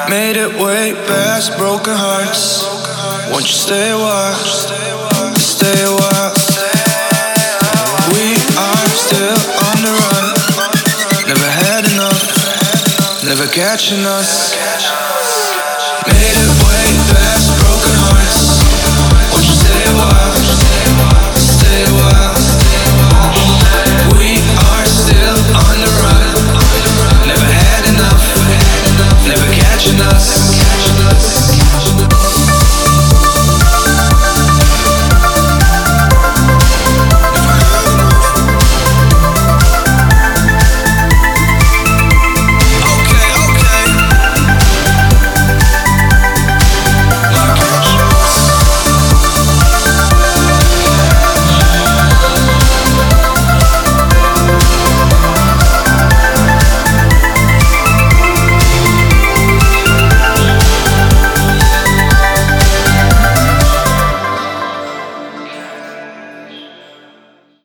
Made it way past broken hearts. Won't you stay a while? Stay a while. We are still on the run. Never had enough. Never catching us. Made it way past broken hearts. Won't you stay a while?